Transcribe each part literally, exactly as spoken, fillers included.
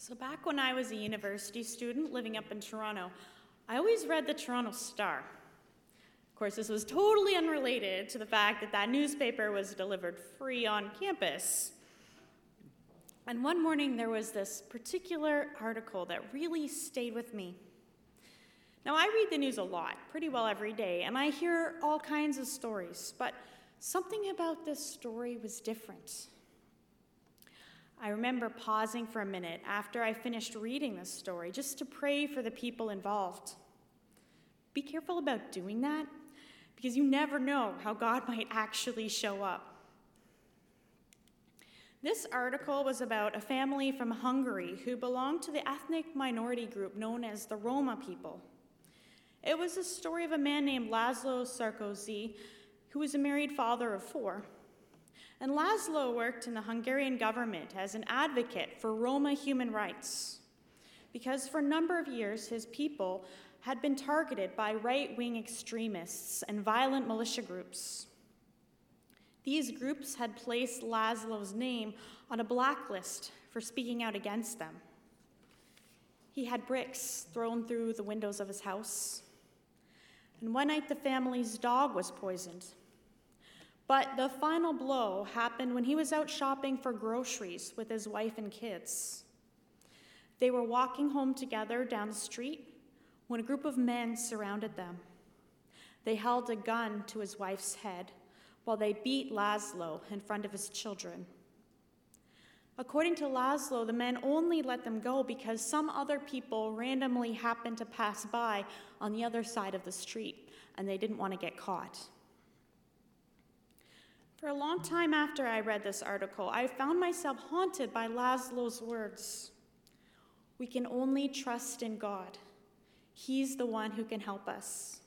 So back when I was a university student living up in Toronto, I always read the Toronto Star. Of course, this was totally unrelated to the fact that that newspaper was delivered free on campus. And one morning there was this particular article that really stayed with me. Now, I read the news a lot, pretty well every day, and I hear all kinds of stories, but something about this story was different. I remember pausing for a minute after I finished reading this story just to pray for the people involved. Be careful about doing that, because you never know how God might actually show up. This article was about a family from Hungary who belonged to the ethnic minority group known as the Roma people. It was the story of a man named Laszlo Sarkozy, who was a married father of four. And Laszlo worked in the Hungarian government as an advocate for Roma human rights, because for a number of years his people had been targeted by right-wing extremists and violent militia groups. These groups had placed Laszlo's name on a blacklist for speaking out against them. He had bricks thrown through the windows of his house. And one night the family's dog was poisoned. But the final blow happened when he was out shopping for groceries with his wife and kids. They were walking home together down the street when a group of men surrounded them. They held a gun to his wife's head while they beat Laszlo in front of his children. According to Laszlo, the men only let them go because some other people randomly happened to pass by on the other side of the street, and they didn't want to get caught. For a long time after I read this article, I found myself haunted by Laszlo's words. We can only trust in God. He's the one who can help us.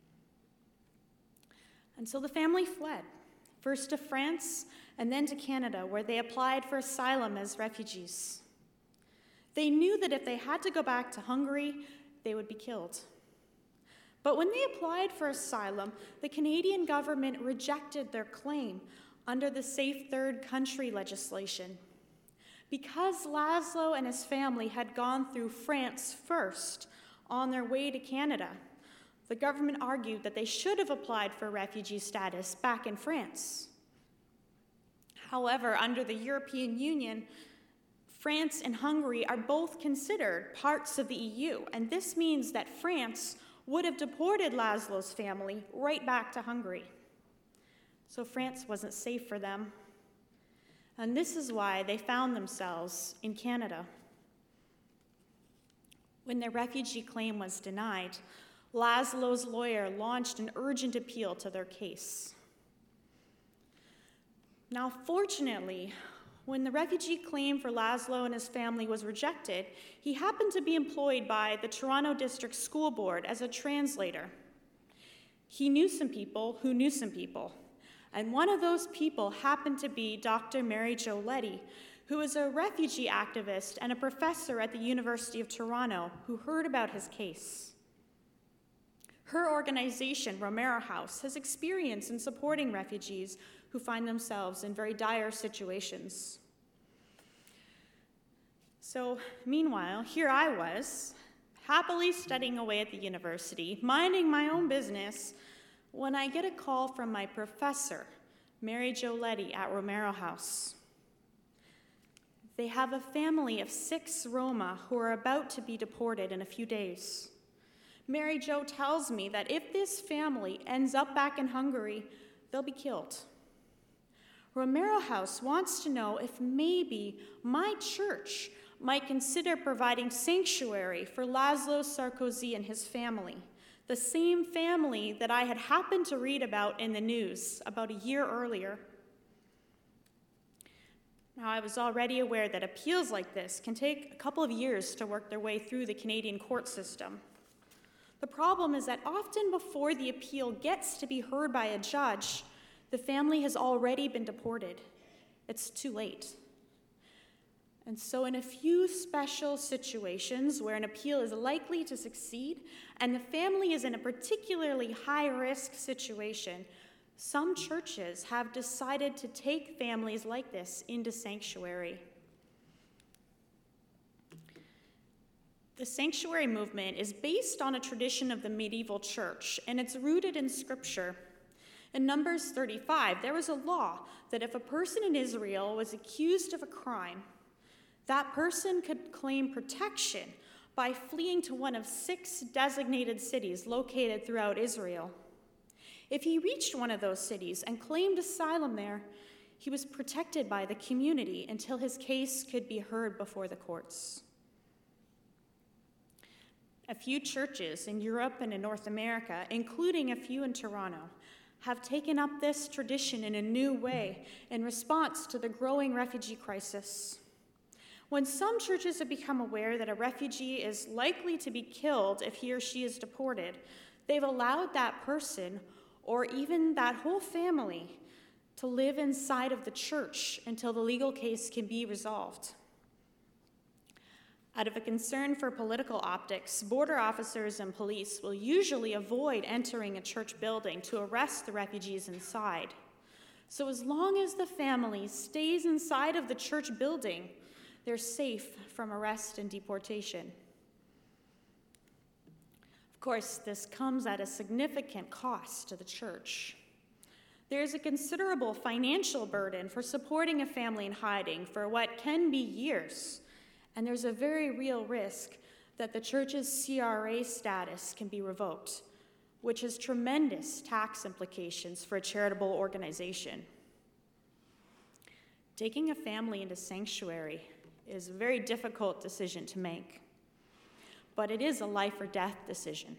And so the family fled, first to France and then to Canada, where they applied for asylum as refugees. They knew that if they had to go back to Hungary, they would be killed. But when they applied for asylum, the Canadian government rejected their claim under the Safe Third Country legislation. Because Laszlo and his family had gone through France first on their way to Canada, the government argued that they should have applied for refugee status back in France. However, under the European Union, France and Hungary are both considered parts of the E U, and this means that France would have deported Laszlo's family right back to Hungary. So France wasn't safe for them. And this is why they found themselves in Canada. When their refugee claim was denied, Laszlo's lawyer launched an urgent appeal to their case. Now, fortunately, when the refugee claim for Laszlo and his family was rejected, he happened to be employed by the Toronto District School Board as a translator. He knew some people who knew some people, and one of those people happened to be Doctor Mary Jo Leddy, who is a refugee activist and a professor at the University of Toronto who heard about his case. Her organization, Romero House, has experience in supporting refugees who find themselves in very dire situations. So, meanwhile, here I was, happily studying away at the university, minding my own business, when I get a call from my professor, Mary Jo Leddy at Romero House. They have a family of six Roma who are about to be deported in a few days. Mary Jo tells me that if this family ends up back in Hungary, they'll be killed. Romero House wants to know if maybe my church might consider providing sanctuary for Laszlo Sarkozy and his family, the same family that I had happened to read about in the news about a year earlier. Now, I was already aware that appeals like this can take a couple of years to work their way through the Canadian court system. The problem is that often before the appeal gets to be heard by a judge, the family has already been deported. It's too late. And so in a few special situations where an appeal is likely to succeed and the family is in a particularly high-risk situation, some churches have decided to take families like this into sanctuary. The sanctuary movement is based on a tradition of the medieval church, and it's rooted in Scripture. In Numbers thirty-five, there was a law that if a person in Israel was accused of a crime, that person could claim protection by fleeing to one of six designated cities located throughout Israel. If he reached one of those cities and claimed asylum there, he was protected by the community until his case could be heard before the courts. A few churches in Europe and in North America, including a few in Toronto, have taken up this tradition in a new way in response to the growing refugee crisis. When some churches have become aware that a refugee is likely to be killed if he or she is deported, they've allowed that person, or even that whole family, to live inside of the church until the legal case can be resolved. Out of a concern for political optics, border officers and police will usually avoid entering a church building to arrest the refugees inside. So as long as the family stays inside of the church building, they're safe from arrest and deportation. Of course, this comes at a significant cost to the church. There's a considerable financial burden for supporting a family in hiding for what can be years. And there's a very real risk that the church's C R A status can be revoked, which has tremendous tax implications for a charitable organization. Taking a family into sanctuary is a very difficult decision to make, but it is a life or death decision.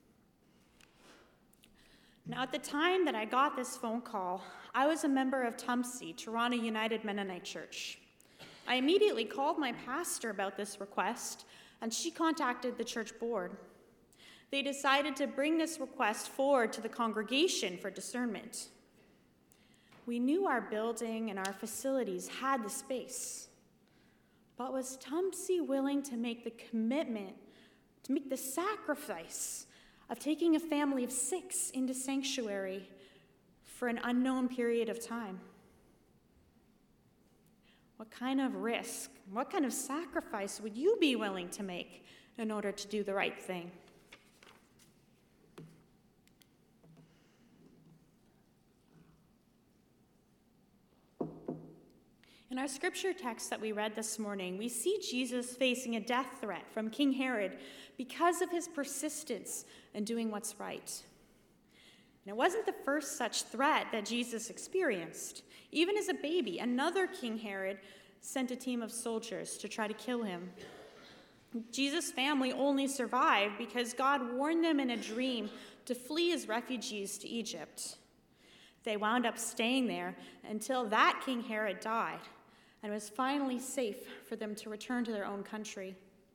Now, at the time that I got this phone call, I was a member of T U M C, Toronto United Mennonite Church. I immediately called my pastor about this request, and she contacted the church board. They decided to bring this request forward to the congregation for discernment. We knew our building and our facilities had the space, but was T U M C willing to make the commitment, to make the sacrifice of taking a family of six into sanctuary for an unknown period of time? What kind of risk, what kind of sacrifice would you be willing to make in order to do the right thing? In our scripture text that we read this morning, we see Jesus facing a death threat from King Herod because of his persistence in doing what's right. And it wasn't the first such threat that Jesus experienced. Even as a baby, another King Herod sent a team of soldiers to try to kill him. Jesus' family only survived because God warned them in a dream to flee as refugees to Egypt. They wound up staying there until that King Herod died, and it was finally safe for them to return to their own country.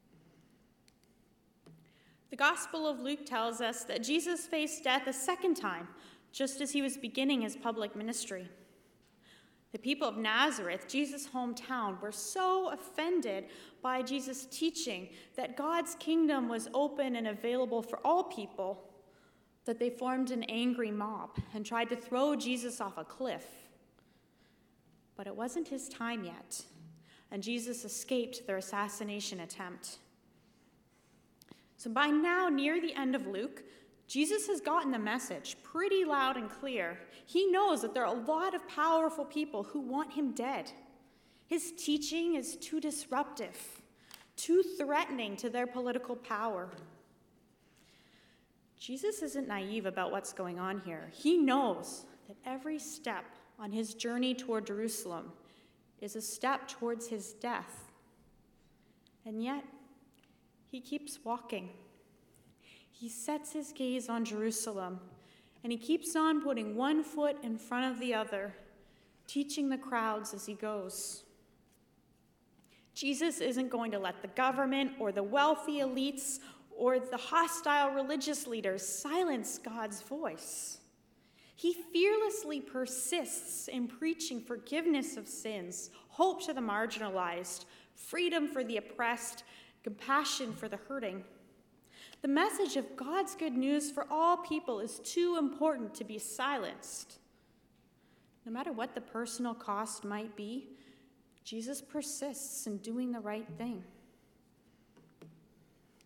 The Gospel of Luke tells us that Jesus faced death a second time, just as he was beginning his public ministry. The people of Nazareth, Jesus' hometown, were so offended by Jesus' teaching that God's kingdom was open and available for all people that they formed an angry mob and tried to throw Jesus off a cliff. But it wasn't his time yet, and Jesus escaped their assassination attempt. So by now, near the end of Luke, Jesus has gotten the message pretty loud and clear. He knows that there are a lot of powerful people who want him dead. His teaching is too disruptive, too threatening to their political power. Jesus isn't naive about what's going on here. He knows that every step on his journey toward Jerusalem is a step towards his death. And yet, he keeps walking. He sets his gaze on Jerusalem, and he keeps on putting one foot in front of the other, teaching the crowds as he goes. Jesus isn't going to let the government or the wealthy elites or the hostile religious leaders silence God's voice. He fearlessly persists in preaching forgiveness of sins, hope to the marginalized, freedom for the oppressed, compassion for the hurting. The message of God's good news for all people is too important to be silenced. No matter what the personal cost might be, Jesus persists in doing the right thing.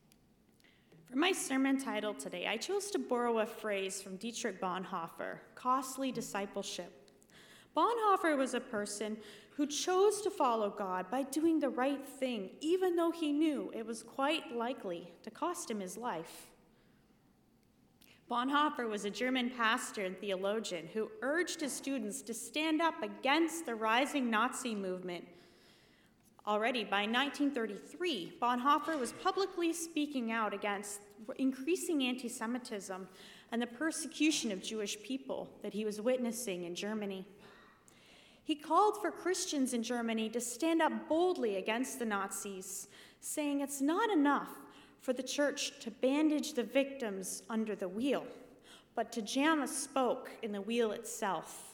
For my sermon title today, I chose to borrow a phrase from Dietrich Bonhoeffer, costly discipleship. Bonhoeffer was a person who chose to follow God by doing the right thing, even though he knew it was quite likely to cost him his life. Bonhoeffer was a German pastor and theologian who urged his students to stand up against the rising Nazi movement. Already by nineteen thirty-three, Bonhoeffer was publicly speaking out against increasing anti-Semitism and the persecution of Jewish people that he was witnessing in Germany. He called for Christians in Germany to stand up boldly against the Nazis, saying it's not enough for the church to bandage the victims under the wheel, but to jam a spoke in the wheel itself.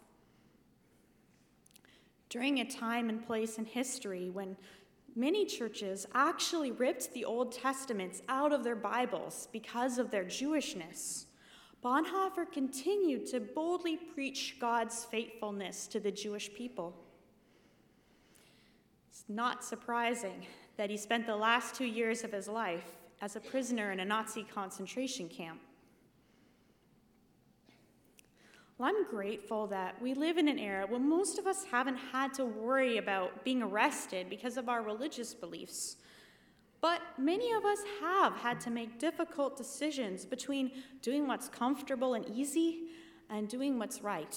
During a time and place in history when many churches actually ripped the Old Testaments out of their Bibles because of their Jewishness, Bonhoeffer continued to boldly preach God's faithfulness to the Jewish people. It's not surprising that he spent the last two years of his life as a prisoner in a Nazi concentration camp. Well, I'm grateful that we live in an era when most of us haven't had to worry about being arrested because of our religious beliefs. But many of us have had to make difficult decisions between doing what's comfortable and easy and doing what's right.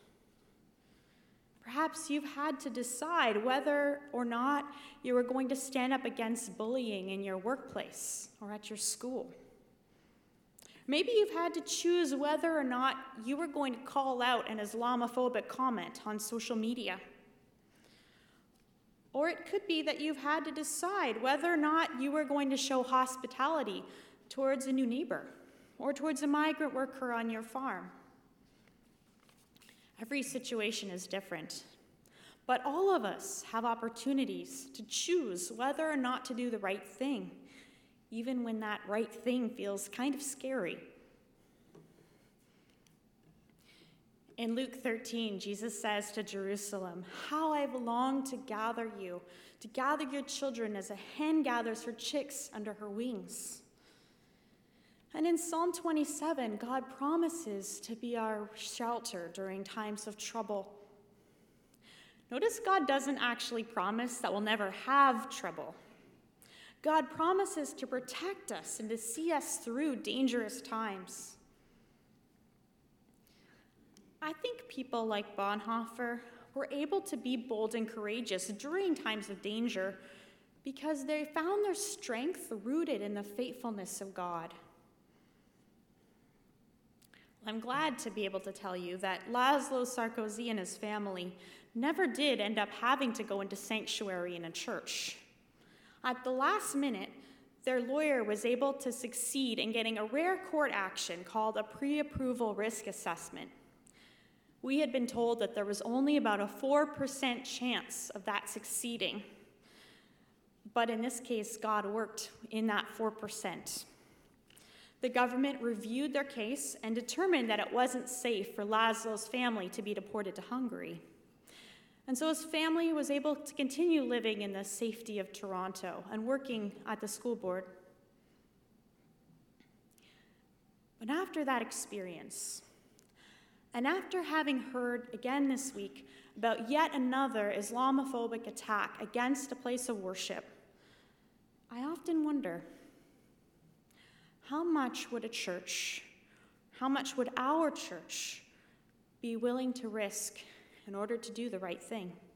Perhaps you've had to decide whether or not you were going to stand up against bullying in your workplace or at your school. Maybe you've had to choose whether or not you were going to call out an Islamophobic comment on social media. Or it could be that you've had to decide whether or not you were going to show hospitality towards a new neighbor or towards a migrant worker on your farm. Every situation is different, but all of us have opportunities to choose whether or not to do the right thing, even when that right thing feels kind of scary. In Luke thirteen, Jesus says to Jerusalem, "How I've longed to gather you, to gather your children as a hen gathers her chicks under her wings." And in Psalm twenty-seven, God promises to be our shelter during times of trouble. Notice God doesn't actually promise that we'll never have trouble. God promises to protect us and to see us through dangerous times. I think people like Bonhoeffer were able to be bold and courageous during times of danger because they found their strength rooted in the faithfulness of God. I'm glad to be able to tell you that Laszlo Sarkozy and his family never did end up having to go into sanctuary in a church. At the last minute, their lawyer was able to succeed in getting a rare court action called a pre-approval risk assessment. We had been told that there was only about a four percent chance of that succeeding. But in this case, God worked in that four percent. The government reviewed their case and determined that it wasn't safe for Laszlo's family to be deported to Hungary. And so his family was able to continue living in the safety of Toronto and working at the school board. But after that experience, and after having heard again this week about yet another Islamophobic attack against a place of worship, I often wonder, how much would a church, how much would our church be willing to risk in order to do the right thing?